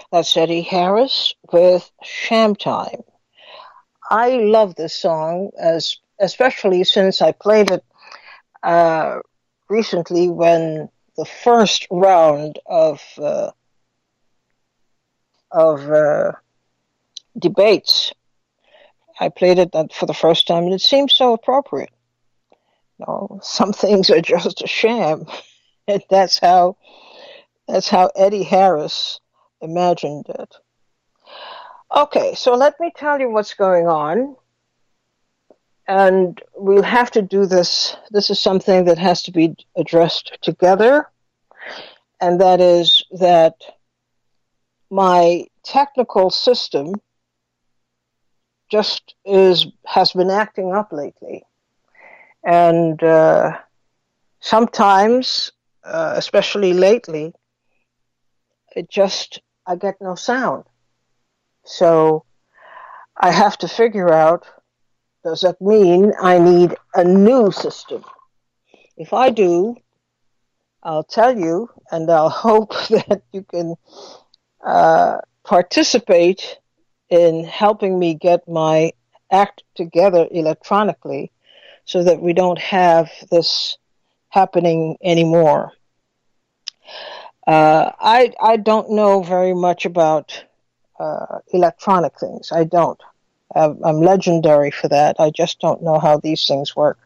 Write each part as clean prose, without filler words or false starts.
That's Eddie Harris with Sham Time. I love this song, especially since I played it uh, recently when the first round of debates. I played it for the first time, and it seems so appropriate. Some things are just a sham, and that's how Eddie Harris imagined it. Okay, so let me tell you what's going on. And we'll have to do this. This is something that has to be addressed together. And that is that my technical system has been acting up lately. And sometimes, especially lately, I get no sound. So I have to figure out, does that mean I need a new system? If I do, I'll tell you, and I'll hope that you can participate in helping me get my act together electronically so that we don't have this happening anymore. I don't know very much about electronic things. I don't. I'm legendary for that. I just don't know how these things work.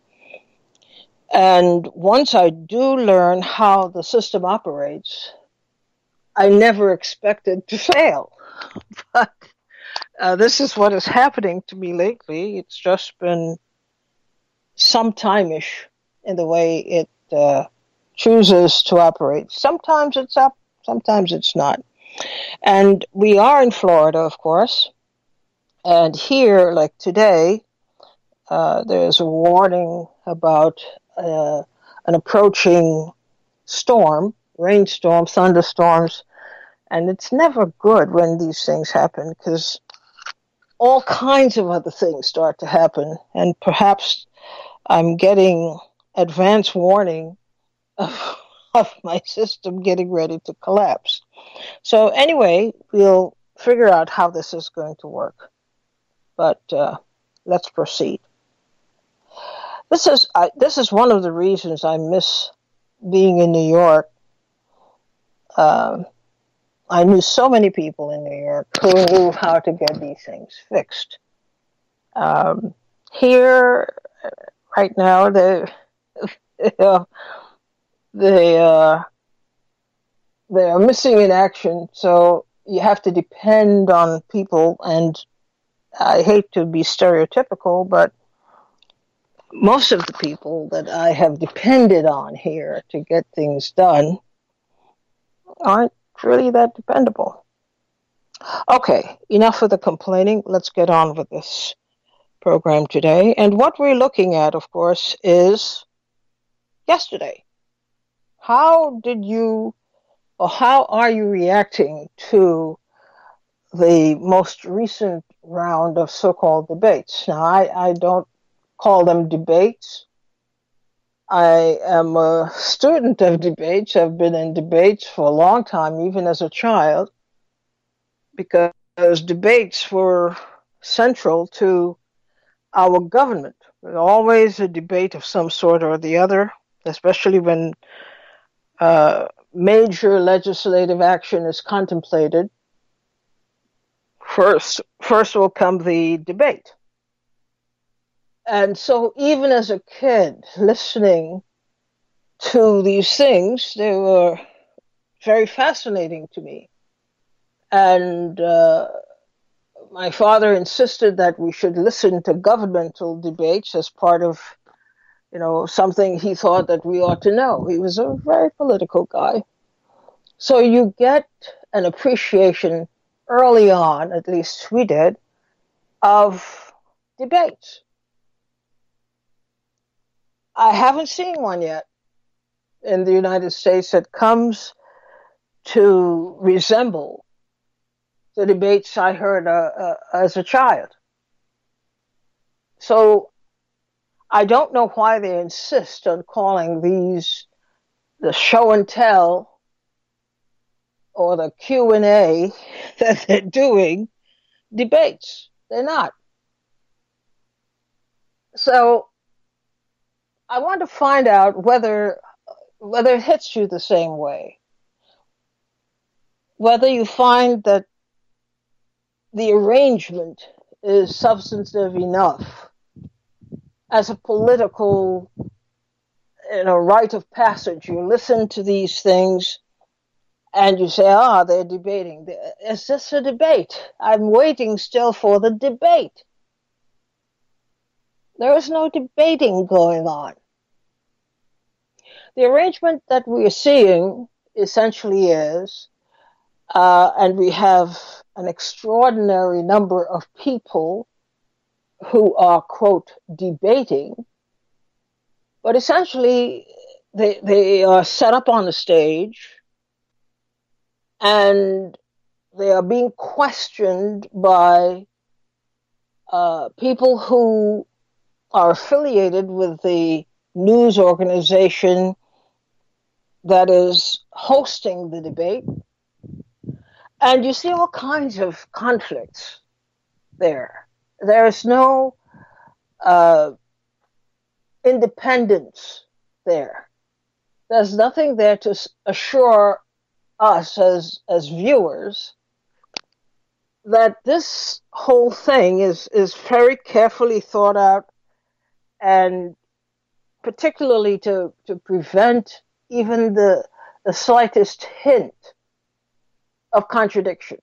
And once I do learn how the system operates, I never expected to fail. But this is what is happening to me lately. It's just been some time-ish in the way it chooses to operate. Sometimes it's up, sometimes it's not. And we are in Florida, of course. And here, like today, there's a warning about an approaching storm, rainstorm, thunderstorms, and it's never good when these things happen because all kinds of other things start to happen, and perhaps I'm getting advance warning of my system getting ready to collapse. So anyway, we'll figure out how this is going to work, but let's proceed. This is one of the reasons I miss being in New York. I knew so many people in New York who knew how to get these things fixed. Here, right now, they are missing in action. So you have to depend on people, and I hate to be stereotypical, but most of the people that I have depended on here to get things done aren't really that dependable. Okay, enough of the complaining. Let's get on with this program today. And what we're looking at, of course, is yesterday. How are you reacting to the most recent round of so-called debates? Now, I don't call them debates. I am a student of debates. I've been in debates for a long time, even as a child, because debates were central to our government. There's always a debate of some sort or the other, especially when major legislative action is contemplated. First will come the debate. And so even as a kid listening to these things, they were very fascinating to me. And my father insisted that we should listen to governmental debates as part of, something he thought that we ought to know. He was a very political guy. So you get an appreciation early on, at least we did, of debates. I haven't seen one yet in the United States that comes to resemble the debates I heard as a child. So I don't know why they insist on calling these the show and tell or the Q&A that they're doing debates. They're not. So I want to find out whether it hits you the same way. Whether you find that the arrangement is substantive enough as a political, rite of passage. You listen to these things and you say, they're debating. Is this a debate? I'm waiting still for the debate. There is no debating going on. The arrangement that we are seeing essentially is, and we have an extraordinary number of people who are, quote, debating, but essentially they are set up on the stage and they are being questioned by people who are affiliated with the news organization that is hosting the debate. And you see all kinds of conflicts there. There is no independence there. There's nothing there to assure us as viewers that this whole thing is very carefully thought out, and particularly to prevent even the slightest hint of contradiction.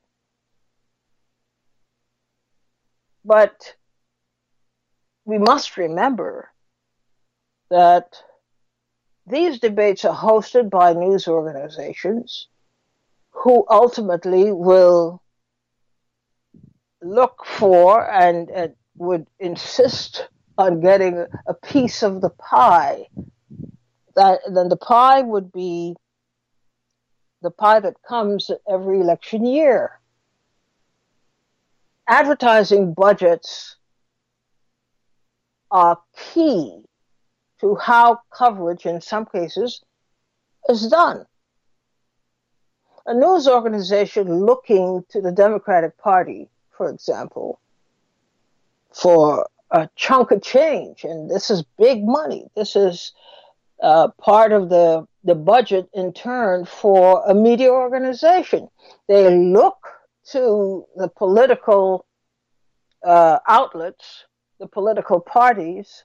But we must remember that these debates are hosted by news organizations who ultimately will look for and would insist on getting a piece of the pie. Then the pie would be the pie that comes every election year. Advertising budgets are key to how coverage, in some cases, is done. A news organization looking to the Democratic Party, for example, for a chunk of change, and this is big money. This is part of the budget in turn for a media organization. They look to the political outlets, the political parties,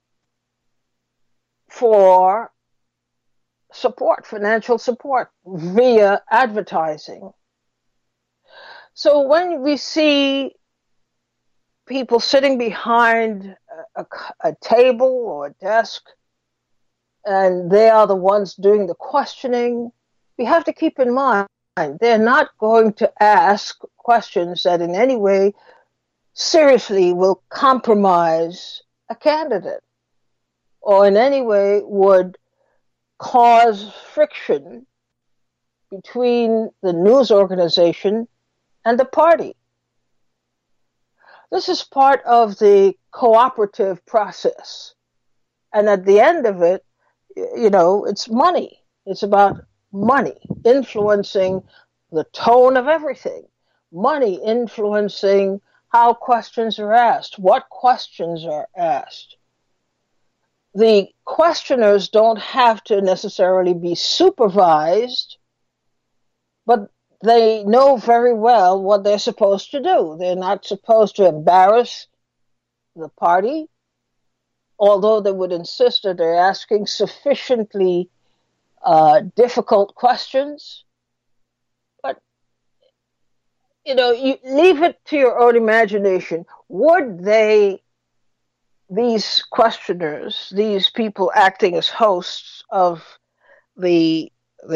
for support, financial support via advertising. So when we see people sitting behind a table or a desk, and they are the ones doing the questioning, we have to keep in mind they're not going to ask questions that in any way seriously will compromise a candidate or in any way would cause friction between the news organization and the party. This is part of the cooperative process. And at the end of it, it's money. It's about money influencing the tone of everything. Money influencing how questions are asked, what questions are asked. The questioners don't have to necessarily be supervised, but they know very well what they're supposed to do. They're not supposed to embarrass the party, although they would insist that they're asking sufficiently difficult questions. But, you leave it to your own imagination. Would these questioners, these people acting as hosts of the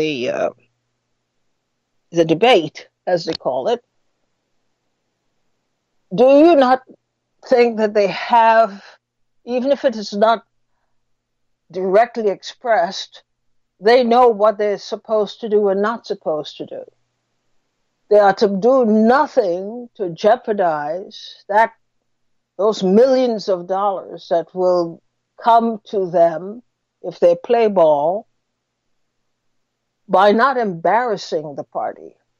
debate, as they call it, do you not think that they have, even if it is not directly expressed, they know what they're supposed to do and not supposed to do? They are to do nothing to jeopardize those millions of dollars that will come to them if they play ball by not embarrassing the party.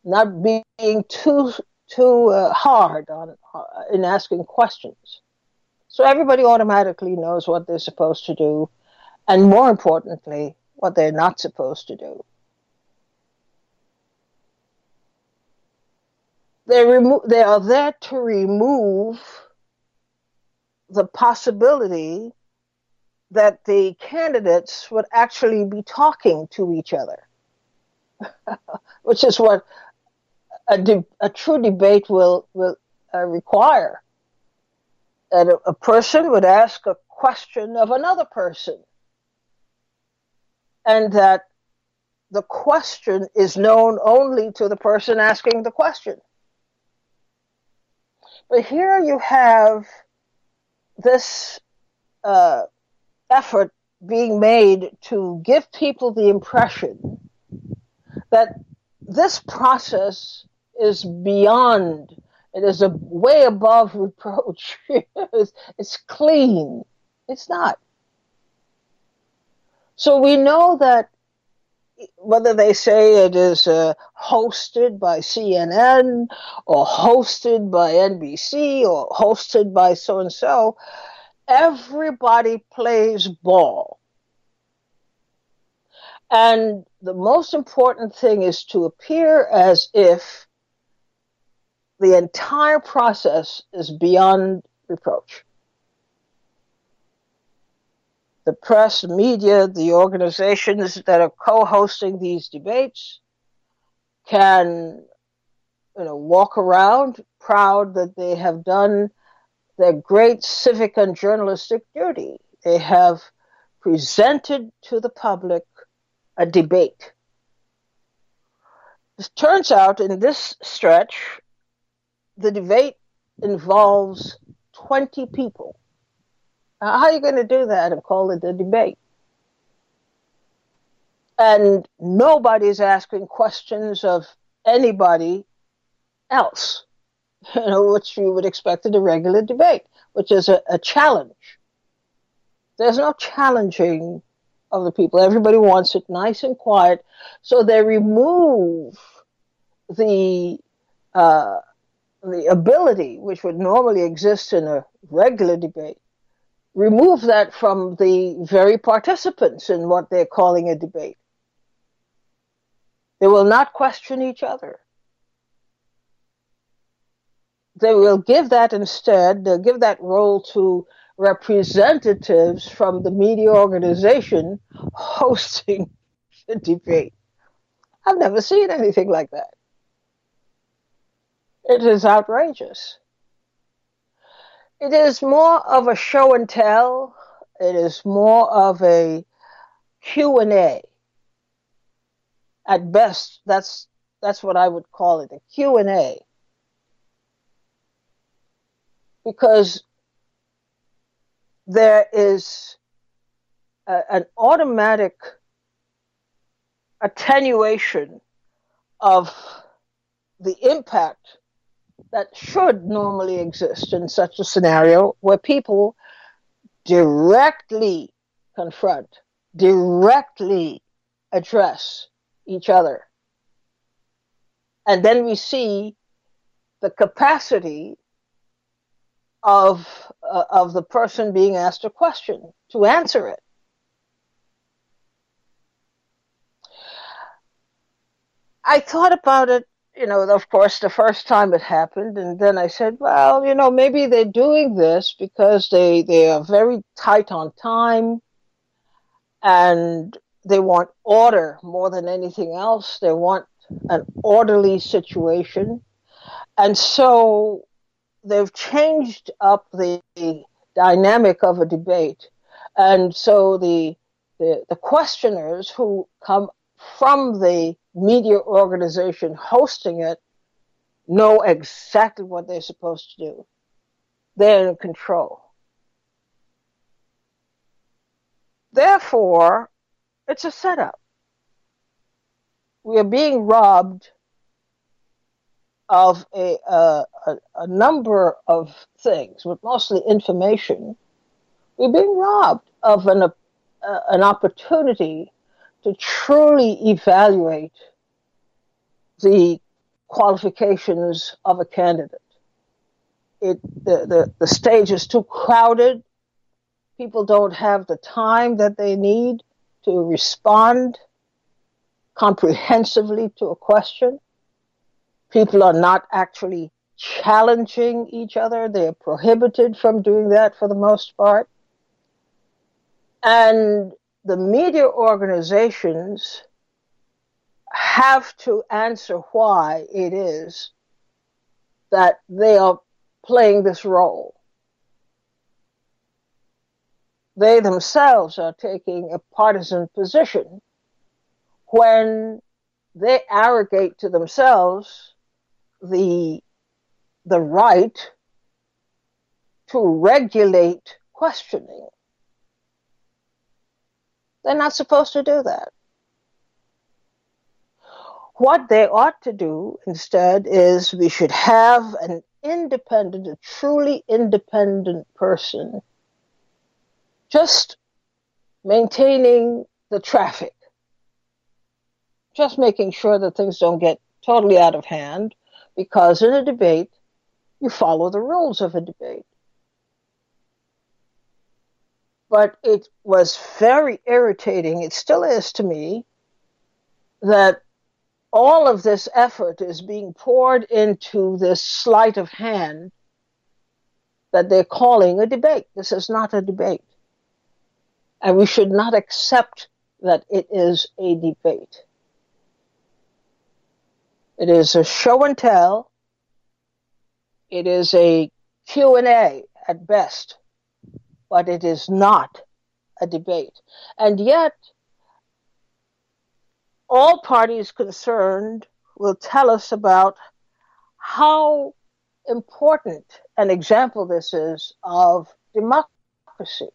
not being too hard on in asking questions. So everybody automatically knows what they're supposed to do, and more importantly, what they're not supposed to do. They are there to remove the possibility that the candidates would actually be talking to each other, which is what a true debate will require. That a person would ask a question of another person, and that the question is known only to the person asking the question. But here you have this effort being made to give people the impression that this process is beyond, it is a way above reproach. It's clean. It's not. So we know that whether they say it is hosted by CNN or hosted by NBC or hosted by so-and-so, everybody plays ball. And the most important thing is to appear as if the entire process is beyond reproach. The press, the media, the organizations that are co-hosting these debates can, walk around proud that they have done their great civic and journalistic duty. They have presented to the public a debate. It turns out in this stretch, the debate involves 20 people. How are you going to do that and call it a debate? And nobody's asking questions of anybody else, which you would expect in a regular debate, which is a challenge. There's no challenging of the people. Everybody wants it nice and quiet, so they remove the ability, which would normally exist in a regular debate, remove that from the very participants in what they're calling a debate. They will not question each other. They will give that instead, they'll give that role to representatives from the media organization hosting the debate. I've never seen anything like that. It is outrageous. It is more of a show and tell. It is more of a Q&A. At best, that's what I would call it, a Q&A. Because there is an automatic attenuation of the impact that should normally exist in such a scenario where people directly confront, directly address each other. And then we see the capacity of the person being asked a question to answer it. I thought about it, of course, the first time it happened, and then I said, well, maybe they're doing this because they are very tight on time, and they want order more than anything else. They want an orderly situation. And so they've changed up the dynamic of a debate. And so the questioners who come from the media organization hosting it know exactly what they're supposed to do. They're in control. Therefore, it's a setup. We are being robbed of a number of things, but mostly information. We're being robbed of an opportunity to truly evaluate the qualifications of a candidate. The stage is too crowded. People don't have the time that they need to respond comprehensively to a question. People are not actually challenging each other. They're prohibited from doing that for the most part. And the media organizations have to answer why it is that they are playing this role. They themselves are taking a partisan position when they arrogate to themselves the right to regulate questioning. They're not supposed to do that. What they ought to do instead is we should have an independent, a truly independent person just maintaining the traffic, just making sure that things don't get totally out of hand, because in a debate, you follow the rules of a debate. But it was very irritating, it still is to me, that all of this effort is being poured into this sleight of hand that they're calling a debate. This is not a debate. And we should not accept that it is a debate. It is a show and tell. It is a Q&A at best, but it is not a debate. And yet, all parties concerned will tell us about how important an example this is of democracy.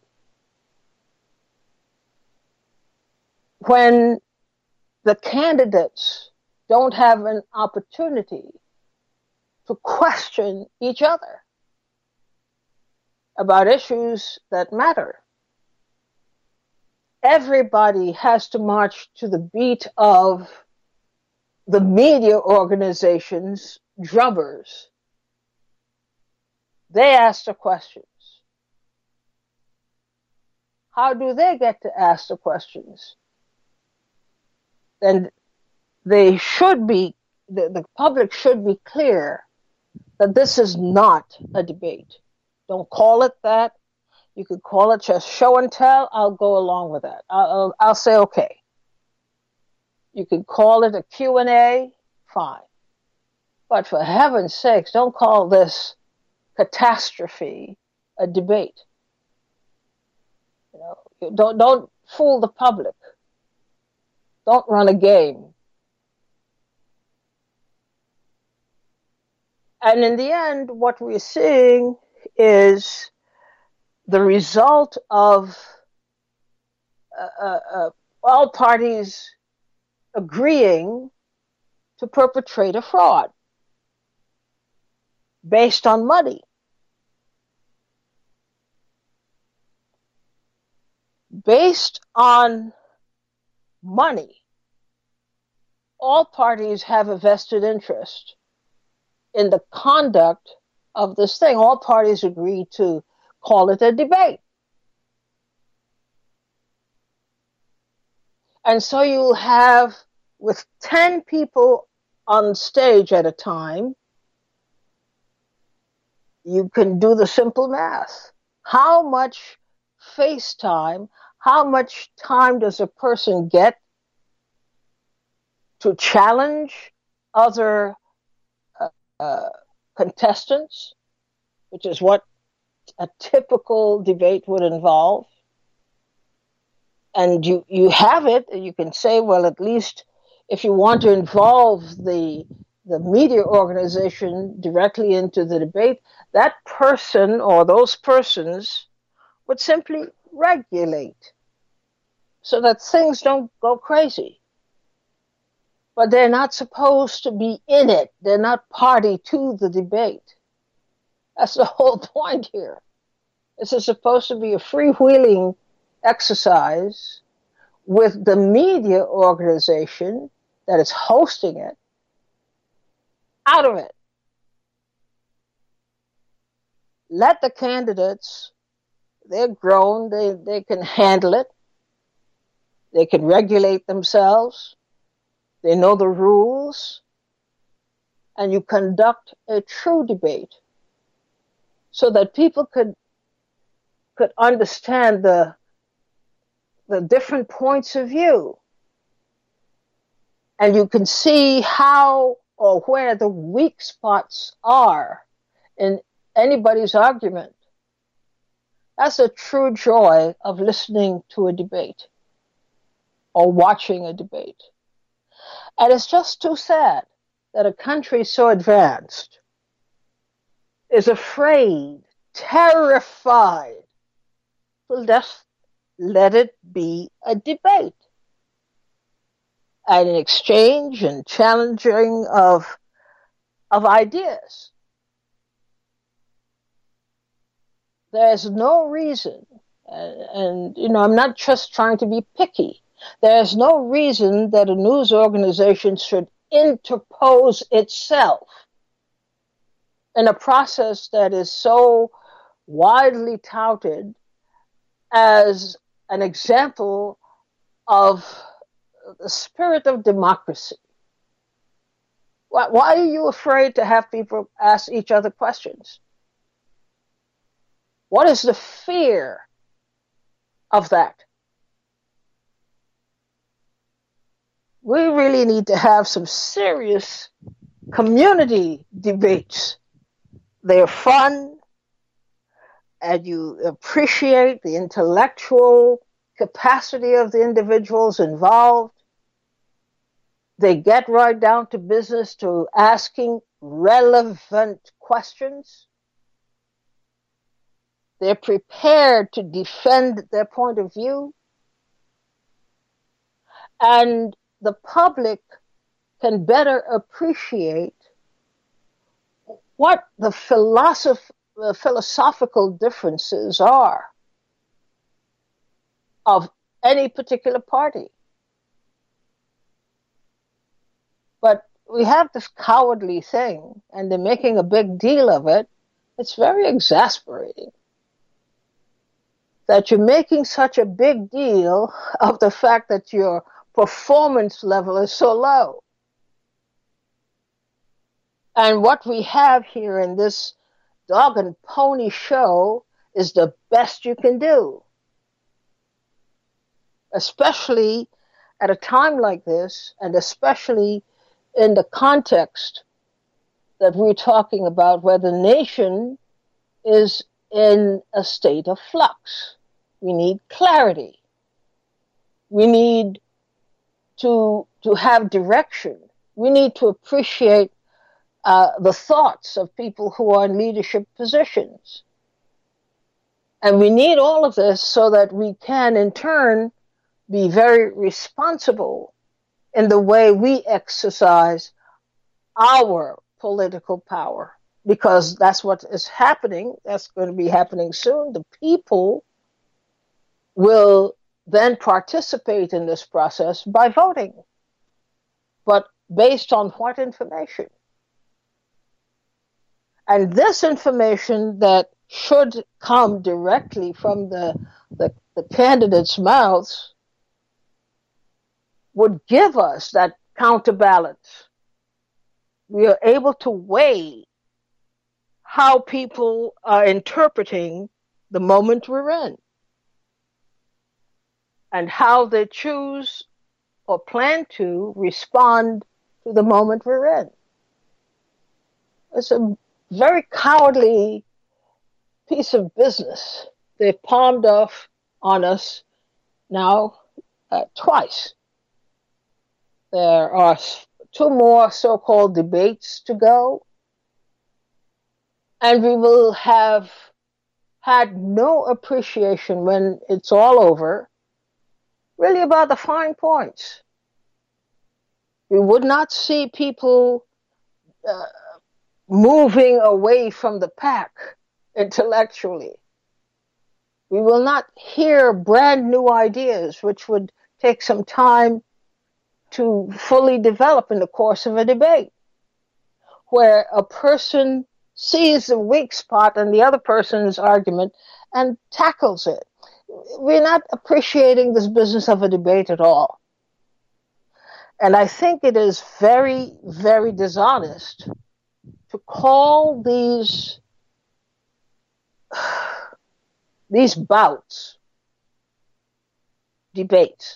When the candidates don't have an opportunity to question each other about issues that matter. Everybody has to march to the beat of the media organizations' drummers. They ask the questions. How do they get to ask the questions? Then they should be, the public should be clear that this is not a debate. Don't call it that. You could call it just show and tell. I'll go along with that. I'll say okay. You could call it a Q&A, fine. But for heaven's sakes, don't call this catastrophe a debate. You know, don't fool the public. Don't run a game. And in the end, what we're seeing is the result of all parties agreeing to perpetrate a fraud based on money. Based on money, all parties have a vested interest in the conduct of this thing. All parties agree to call it a debate. And so you'll have, with 10 people on stage at a time, you can do the simple math. How much face time, how much time does a person get to challenge other contestants, which is what a typical debate would involve? And you have it, and you can say, well, at least if you want to involve the media organization directly into the debate, that person or those persons would simply regulate so that things don't go crazy. But they're not supposed to be in it. They're not party to the debate. That's the whole point here. This is supposed to be a freewheeling exercise with the media organization that is hosting it out of it. Let the candidates, they're grown, they can handle it, they can regulate themselves, they know the rules, and you conduct a true debate so that people could understand the different points of view. And you can see how or where the weak spots are in anybody's argument. That's a true joy of listening to a debate or watching a debate. And it's just too sad that a country so advanced is afraid, terrified to just let it be a debate and an exchange and challenging of ideas. There's no reason, and I'm not just trying to be picky. There's no reason that a news organization should interpose itself in a process that is so widely touted as an example of the spirit of democracy. Why are you afraid to have people ask each other questions? What is the fear of that? We really need to have some serious community debates. They're fun, and you appreciate the intellectual capacity of the individuals involved. They get right down to business, to asking relevant questions. They're prepared to defend their point of view. And the public can better appreciate what the philosophical differences are of any particular party. But we have this cowardly thing, and they're making a big deal of it. It's very exasperating that you're making such a big deal of the fact that your performance level is so low. And what we have here in this dog and pony show is the best you can do. Especially at a time like this, and especially in the context that we're talking about, where the nation is in a state of flux. We need clarity. We need to have direction. We need to appreciate the thoughts of people who are in leadership positions. And we need all of this so that we can, in turn, be very responsible in the way we exercise our political power. Because that's what is happening. That's going to be happening soon. The people will then participate in this process by voting. But based on what information? And this information that should come directly from the candidates' mouths would give us that counterbalance. We are able to weigh how people are interpreting the moment we're in and how they choose or plan to respond to the moment we're in. It's a very cowardly piece of business. They've palmed off on us now twice. There are 2 more so-called debates to go, and we will have had no appreciation when it's all over, really, about the fine points. We would not see people moving away from the pack intellectually. We will not hear brand new ideas, which would take some time to fully develop in the course of a debate. where a person sees the weak spot in the other person's argument and tackles it. We're not appreciating this business of a debate at all. And I think it is very, very dishonest to call these bouts debates.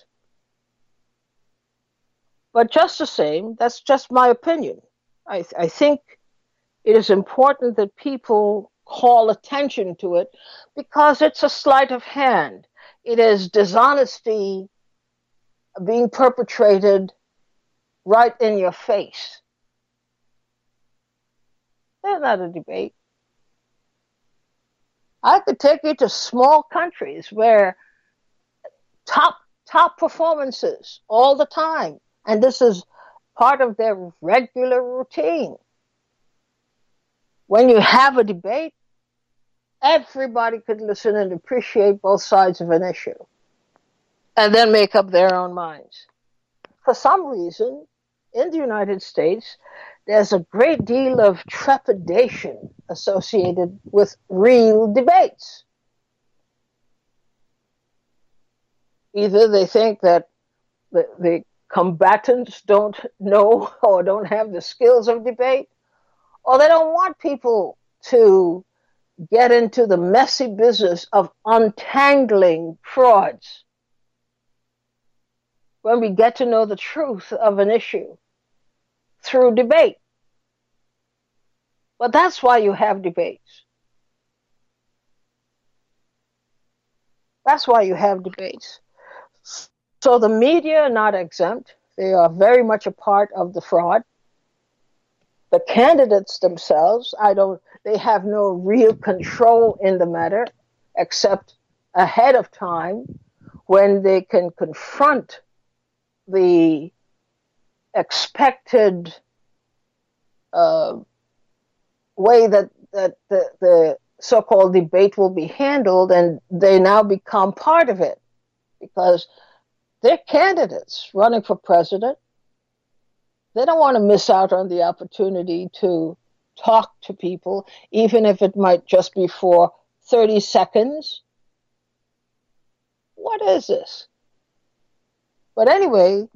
But just the same, that's just my opinion. I think it is important that people call attention to it because it's a sleight of hand. It is dishonesty being perpetrated right in your face. That's not a debate. I could take you to small countries where top performances all the time, and this is part of their regular routine. When you have a debate, everybody could listen and appreciate both sides of an issue and then make up their own minds. For some reason, in the United States, there's a great deal of trepidation associated with real debates. Either they think that the combatants don't know or don't have the skills of debate, or they don't want people to get into the messy business of untangling frauds when we get to know the truth of an issue through debate. But that's why you have debates. That's why you have debates. So the media are not exempt. They are very much a part of the fraud. The candidates themselves, they have no real control in the matter, except ahead of time when they can confront the expected way that the so-called debate will be handled, and they now become part of it because they're candidates running for president. They don't want to miss out on the opportunity to talk to people, even if it might just be for 30 seconds. What is this? But anyway,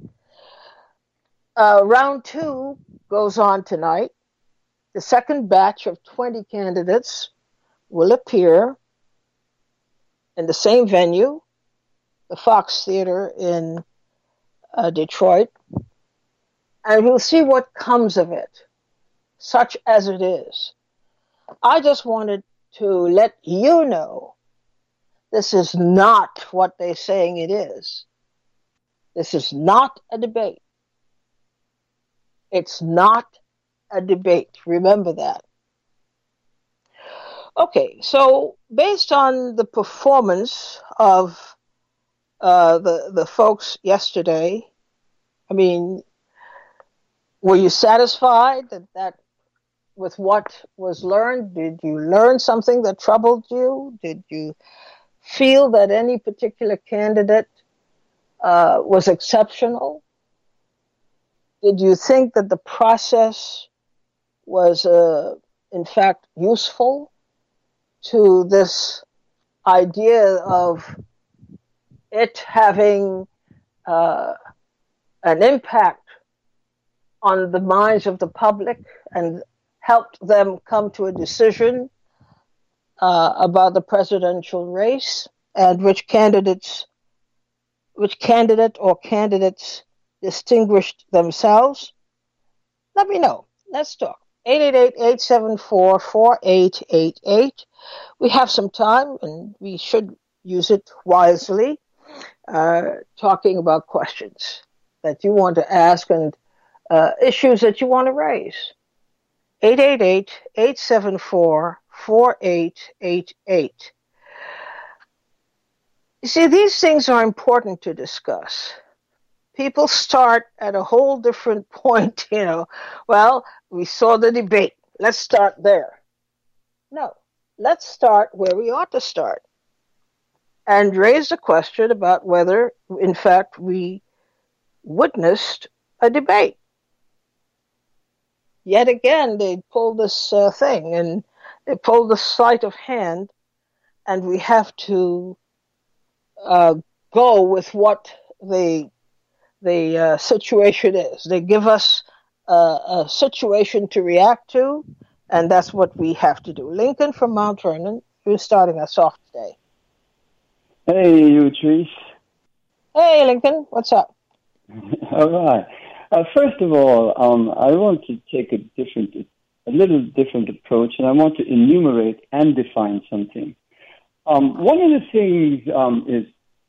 round 2 goes on tonight. The second batch of 20 candidates will appear in the same venue, the Fox Theater in Detroit. And we'll see what comes of it, such as it is. I just wanted to let you know this is not what they're saying it is. This is not a debate. It's not a debate. Remember that. Okay, so based on the performance of the folks yesterday, I mean, were you satisfied that with what was learned? Did you learn something that troubled you? Did you feel that any particular candidate was exceptional? Did you think that the process was, in fact, useful to this idea of it having an impact on the minds of the public and helped them come to a decision about the presidential race and which candidate or candidates distinguished themselves? Let me know. Let's talk. 888-874-4888. We have some time and we should use it wisely, talking about questions that you want to ask and issues that you want to raise. 888-874-4888. You see, these things are important to discuss. People start at a whole different point, Well, we saw the debate. Let's start there. No, let's start where we ought to start and raise the question about whether, in fact, we witnessed a debate. yet again, they pull this thing, and they pull the sleight of hand, and we have to uh, go with what the situation is. They give us a situation to react to, and that's what we have to do. Lincoln from Mount Vernon, who's starting us off today. Hey, you, Trees. Hey, Lincoln, what's up? All right. First of all, I want to take a little different approach, and I want to enumerate and define something. One of the things is,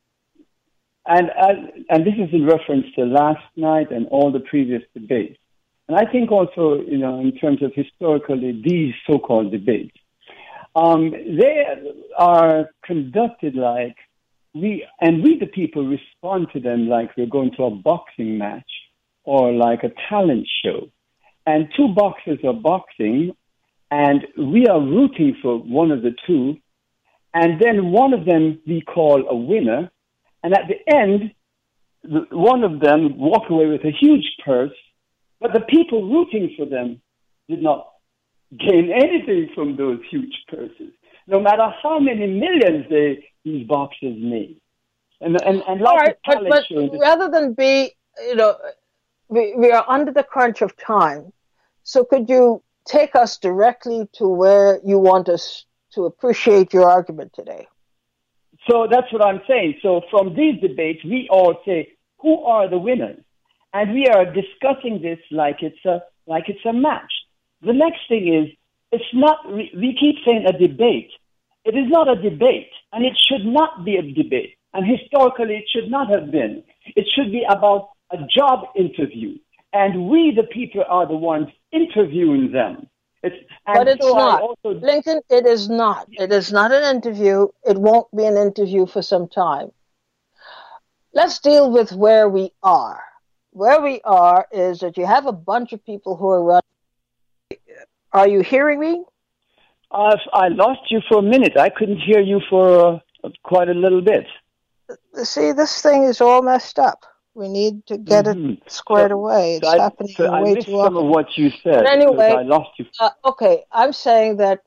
and this is in reference to last night and all the previous debates, and I think also, in terms of historically these so-called debates, they are conducted like we the people respond to them like we're going to a boxing match or like a talent show. And two boxers are boxing, and we are rooting for one of the two, and then one of them we call a winner, and at the end, one of them walk away with a huge purse, but the people rooting for them did not gain anything from those huge purses, no matter how many millions these boxers made. And like all right, but rather than be, we are under the crunch of time. So could you take us directly to where you want us to appreciate your argument today? So that's what I'm saying. So from these debates, we all say, who are the winners? And we are discussing this like it's a match. The next thing is, it's not, we keep saying a debate. It is not a debate, and it should not be a debate. And historically, it should not have been. It should be about a job interview. And we, the people, are the ones interviewing them. But it's not. Lincoln, it is not. It is not an interview. It won't be an interview for some time. Let's deal with where we are. Where we are is that you have a bunch of people who are running. Are you hearing me? I lost you for a minute. I couldn't hear you for quite a little bit. See, this thing is all messed up. We need to get it squared away. It's happening way too often. I missed some of what you said. But anyway, I lost you. Okay, I'm saying that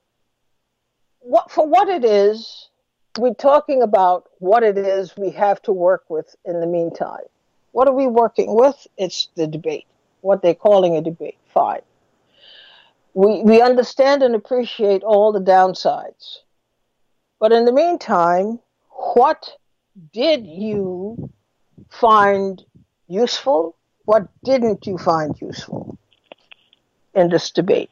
for what it is, we're talking about what it is we have to work with in the meantime. What are we working with? It's the debate, what they're calling a debate. Fine. We understand and appreciate all the downsides. But in the meantime, what did you find useful? What didn't you find useful in this debate?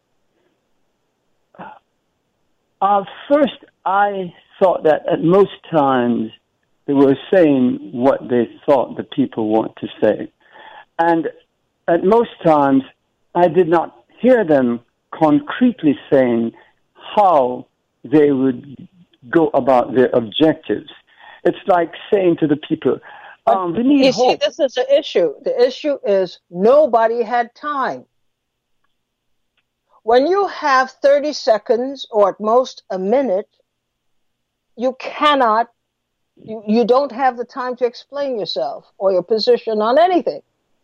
First, I thought that at most times they were saying what they thought the people want to say. And at most times, I did not hear them concretely saying how they would go about their objectives. It's like saying to the people, we need hope. See, this is the issue. The issue is nobody had time. When you have 30 seconds or at most a minute, you don't have the time to explain yourself or your position on anything.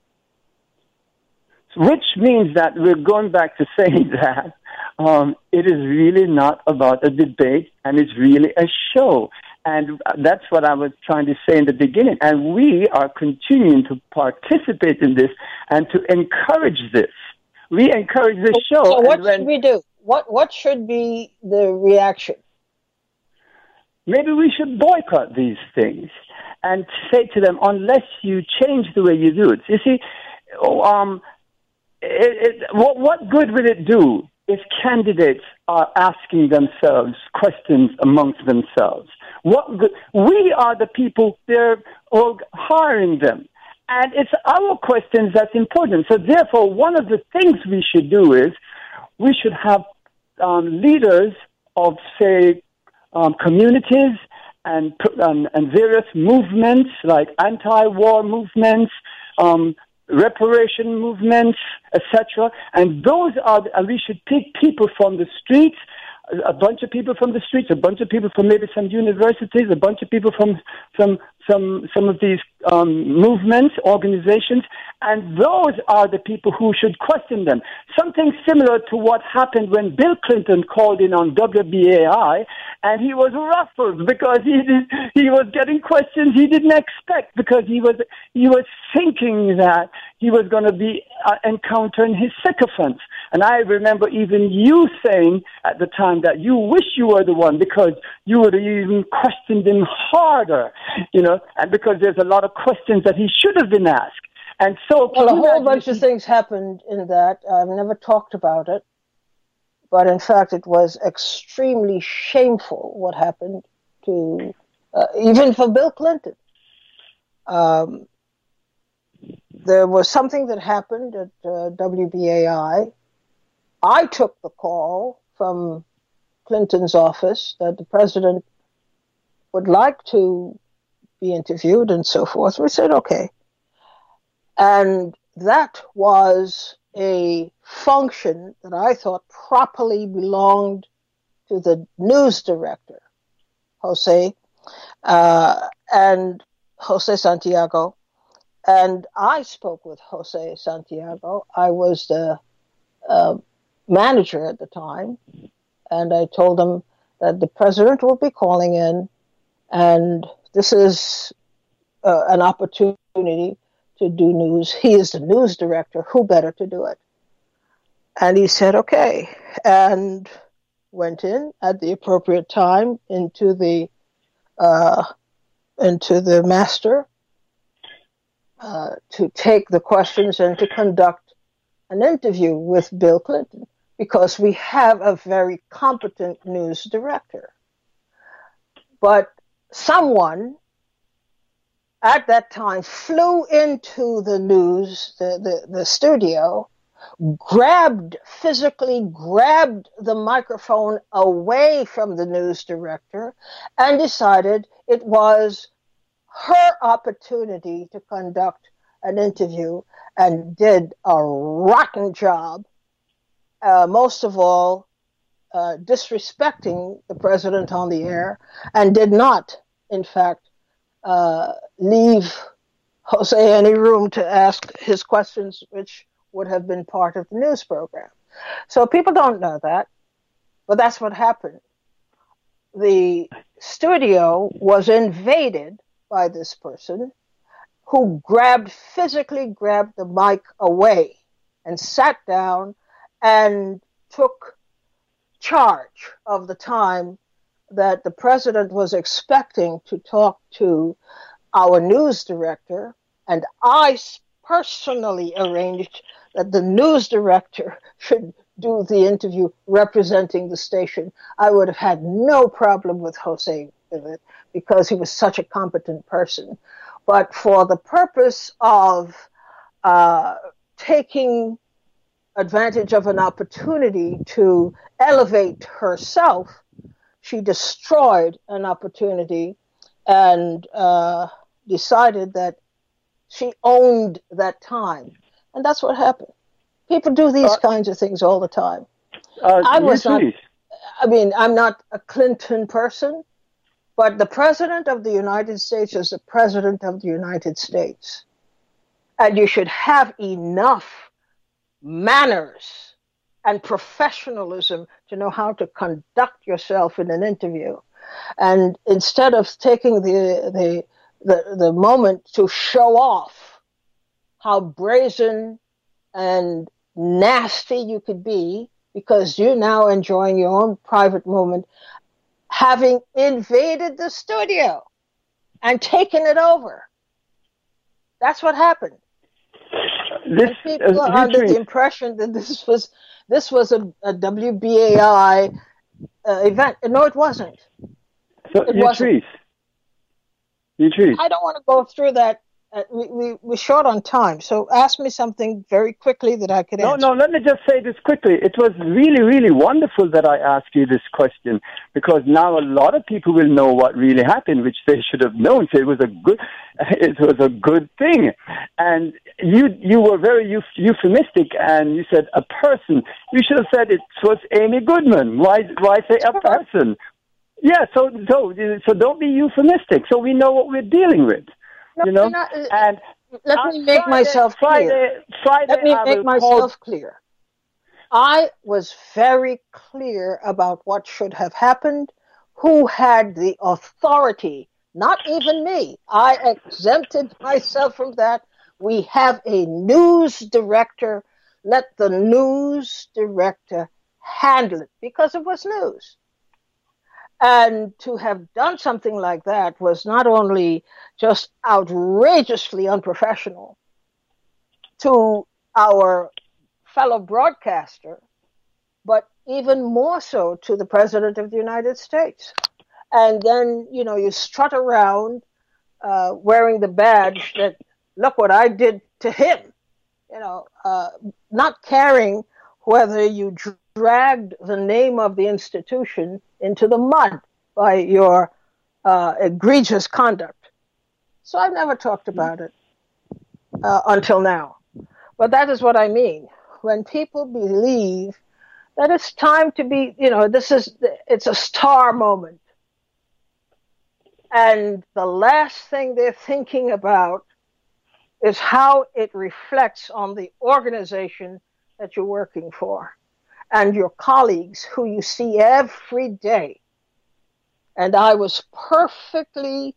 Which means that we're going back to saying that it is really not about a debate, and it's really a show. And that's what I was trying to say in the beginning. And we are continuing to participate in this and to encourage this. We encourage this show. So what should we do? What should be the reaction? Maybe we should boycott these things and say to them, unless you change the way you do it. You see, what good will it do if candidates are asking themselves questions amongst themselves? We are the people, they're all hiring them. And it's our questions that's important. So therefore, one of the things we should do is we should have leaders of, say, communities and various movements like anti-war movements, reparation movements, etc. And those are, we should pick people from the streets, a bunch of people from the streets, a bunch of people from maybe some universities, a bunch of people from some of these movements, organizations, and those are the people who should question them. Something similar to what happened when Bill Clinton called in on WBAI, and he was ruffled because he was getting questions he didn't expect, because he was thinking that he was going to be encountering his sycophants. And I remember even you saying at the time that you wish you were the one, because you would have even questioned him harder, and because there's a lot of questions that he should have been asked. And so, well, a whole bunch of things happened in that. I've never talked about it, but in fact, it was extremely shameful what happened to, even for Bill Clinton. There was something that happened at WBAI. I took the call from Clinton's office that the president would like to be interviewed and so forth. We said, okay. And that was a function that I thought properly belonged to the news director, Jose Santiago. And I spoke with Jose Santiago. I was the manager at the time, and I told him that the president will be calling in, and this is an opportunity to do news. He is the news director. Who better to do it? And he said, okay, and went in at the appropriate time into the master to take the questions and to conduct an interview with Bill Clinton, because we have a very competent news director. But someone at that time flew into the news, the studio, physically grabbed the microphone away from the news director, and decided it was her opportunity to conduct an interview, and did a rotten job, most of all disrespecting the president on the air, and did not, in fact, leave Jose any room to ask his questions, which would have been part of the news program. So people don't know that, but that's what happened. The studio was invaded by this person who physically grabbed the mic away and sat down and took charge of the time that the president was expecting to talk to our news director, and I personally arranged that the news director should do the interview representing the station. I would have had no problem with Jose with it, because he was such a competent person. But for the purpose of taking advantage of an opportunity to elevate herself, she destroyed an opportunity and decided that she owned that time. And that's what happened. People do these kinds of things all the time. I'm not a Clinton person, but the President of the United States is the President of the United States. And you should have enough manners and professionalism to know how to conduct yourself in an interview. And instead of taking the moment to show off how brazen and nasty you could be, because you're now enjoying your own private moment, having invaded the studio and taken it over. That's what happened. People are under the impression that this was a WBAI event. No, it wasn't. So, Utrice. I don't want to go through that we're short on time, so ask me something very quickly that I could answer. No, let me just say this quickly. It was really, really wonderful that I asked you this question, because now a lot of people will know what really happened, which they should have known. So it was a good thing. And you were very euphemistic, and you said a person. You should have said it was Amy Goodman. Why say a person? Yeah, so don't be euphemistic. So we know what we're dealing with. No, and let me make myself clear. Let me make myself clear. I was very clear about what should have happened, who had the authority, not even me. I exempted myself from that. We have a news director. Let the news director handle it, because it was news. And to have done something like that was not only just outrageously unprofessional to our fellow broadcaster, but even more so to the President of the United States. And then, you strut around wearing the badge that, look what I did to him, not caring whether you dragged the name of the institution into the mud by your egregious conduct. So I've never talked about it until now. But that is what I mean. When people believe that it's time to be, it's a star moment. And the last thing they're thinking about is how it reflects on the organization that you're working for and your colleagues who you see every day. And I was perfectly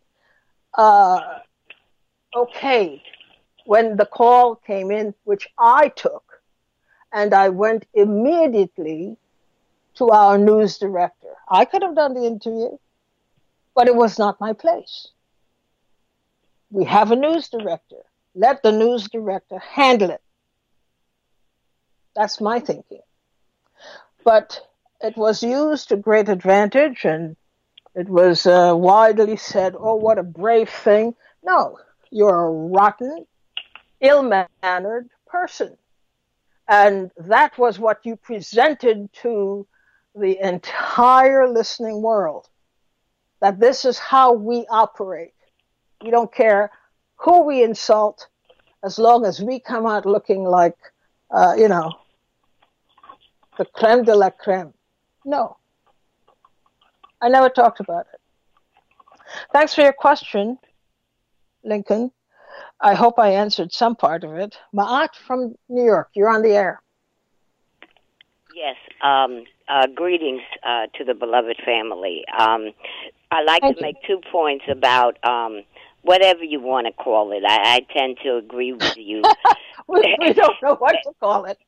okay when the call came in, which I took, and I went immediately to our news director. I could have done the interview, but it was not my place. We have a news director. Let the news director handle it. That's my thinking. But it was used to great advantage, and it was widely said, oh, what a brave thing. No, you're a rotten, ill-mannered person. And that was what you presented to the entire listening world, that this is how we operate. We don't care who we insult, as long as we come out looking like, the creme de la creme. No, I never talked about it. Thanks for your question, Lincoln. I hope I answered some part of it. Ma'at from New York, you're on the air. Yes. Greetings to the beloved family. I'd like to make 2 points about whatever you want to call it. I tend to agree with you. we don't know what to call it.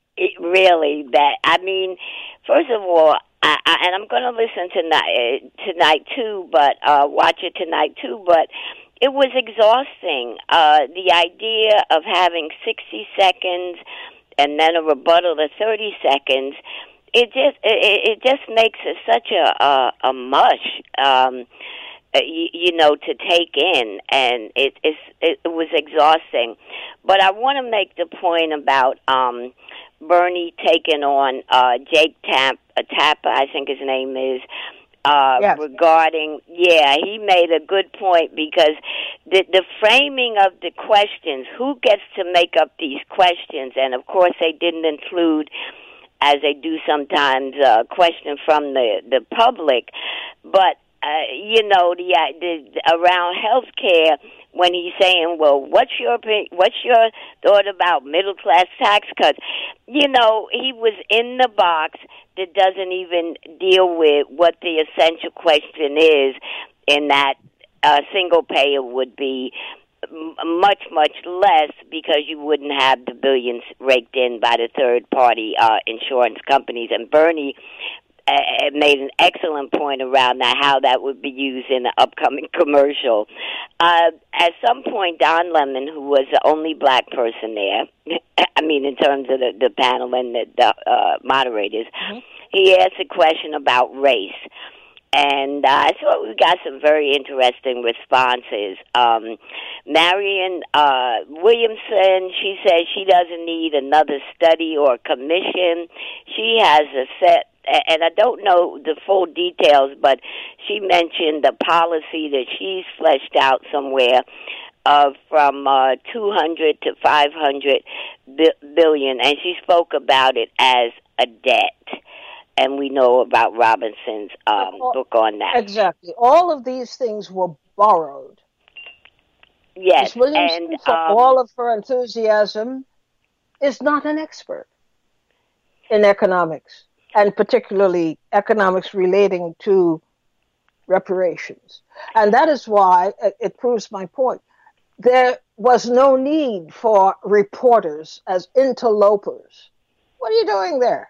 First of all, and I'm going to listen tonight too, but watch it tonight too, but it was exhausting. The idea of having 60 seconds and then a rebuttal of 30 seconds, it just makes it such a mush, to take in, and it was exhausting. But I want to make the point about Bernie taking on Jake Tapper, I think his name is, yes. Regarding, he made a good point, because the framing of the questions, who gets to make up these questions, and of course they didn't include, as they do sometimes, question from the public, but the around healthcare, when he's saying, well, what's your thought about middle class tax cuts? He was in the box that doesn't even deal with what the essential question is, in that single payer would be much, much less, because you wouldn't have the billions raked in by the third-party insurance companies. And Bernie made an excellent point around that, how that would be used in the upcoming commercial. At some point, Don Lemon, who was the only black person there, in terms of the panel and the moderators, he asked a question about race. And I thought we got some very interesting responses. Marion Williamson, she says she doesn't need another study or commission. She has a set, and I don't know the full details, but she mentioned the policy that she's fleshed out somewhere from 200 to 500 billion, and she spoke about it as a debt. And we know about Robinson's book on that. Exactly. All of these things were borrowed. Yes. Ms. Williamson, and, for all of her enthusiasm, is not an expert in economics, and particularly economics relating to reparations. And that is why it proves my point. There was no need for reporters as interlopers. What are you doing there?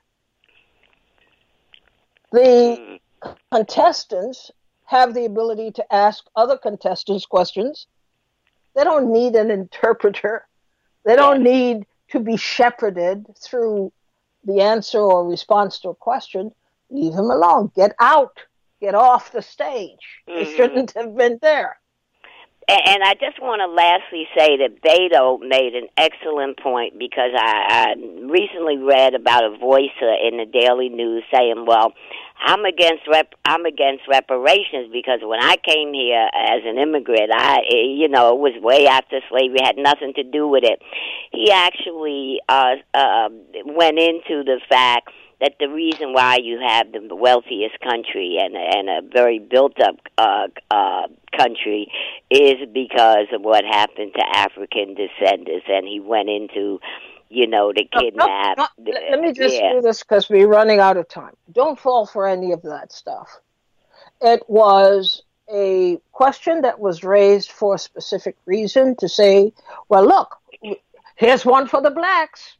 The contestants have the ability to ask other contestants questions. They don't need an interpreter. They don't need to be shepherded through the answer or response to a question. Leave them alone. Get out. Get off the stage. They shouldn't have been there. And I just want to lastly say that Beto made an excellent point, because I recently read about a voice in the Daily News saying, well, I'm against reparations because when I came here as an immigrant, it was way after slavery, had nothing to do with it. He actually went into the fact that the reason why you have the wealthiest country and a very built-up country is because of what happened to African descendants, and he went into, the kidnap. Let me just do this because we're running out of time. Don't fall for any of that stuff. It was a question that was raised for a specific reason, to say, well, look, here's one for the blacks.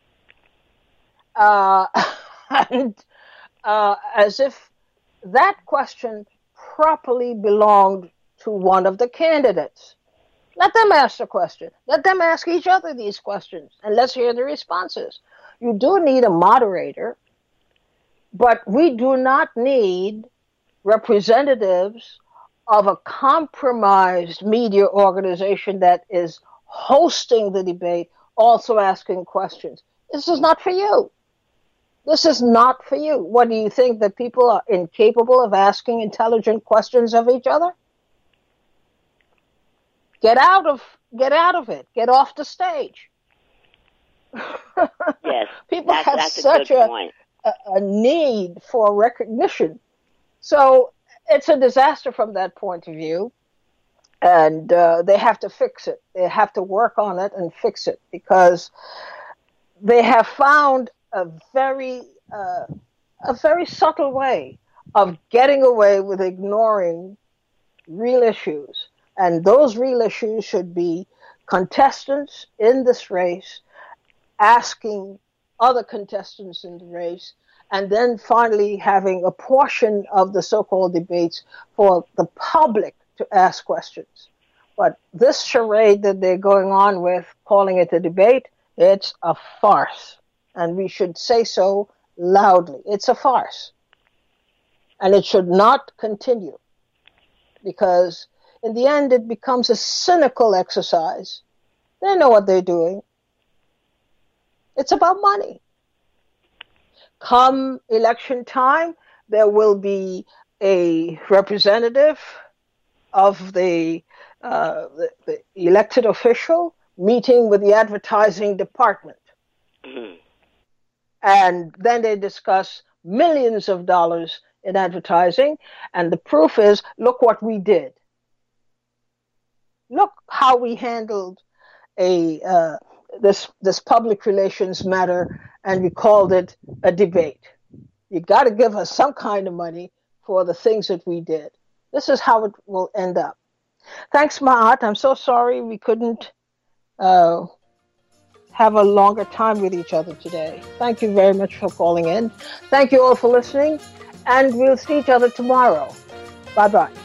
And as if that question properly belonged to one of the candidates. Let them ask the question. Let them ask each other these questions, and let's hear the responses. You do need a moderator, but we do not need representatives of a compromised media organization that is hosting the debate, also asking questions. This is not for you. This is not for you. What, do you think that people are incapable of asking intelligent questions of each other? Get out of it. Get off the stage. Yes. People have such a need for recognition. So it's a disaster from that point of view. And they have to fix it. They have to work on it and fix it, because they have found a very subtle way of getting away with ignoring real issues. And those real issues should be contestants in this race asking other contestants in the race, and then finally having a portion of the so-called debates for the public to ask questions. But this charade that they're going on with, calling it a debate, it's a farce. And we should say so loudly. It's a farce. And it should not continue, because in the end it becomes a cynical exercise. They know what they're doing. It's about money. Come election time, there will be a representative of the elected official meeting with the advertising department. Mm-hmm. And then they discuss millions of dollars in advertising. And the proof is, look what we did. Look how we handled this public relations matter, and we called it a debate. You got to give us some kind of money for the things that we did. This is how it will end up. Thanks, Maat. I'm so sorry we couldn't have a longer time with each other today. Thank you very much for calling in. Thank you all for listening, and we'll see each other tomorrow. Bye-bye.